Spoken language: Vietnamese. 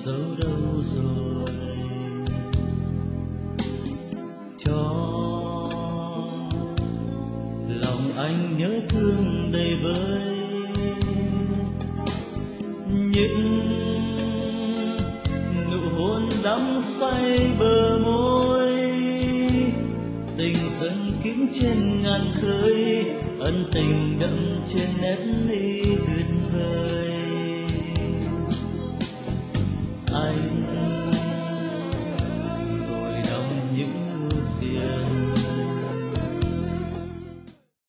dấu đâu rồi, cho lòng anh nhớ thương đầy vơi. Những nụ hôn đắm say bờ môi, tình dâng kín trên ngàn khơi, ân tình đậm trên nét mi tuyệt vời.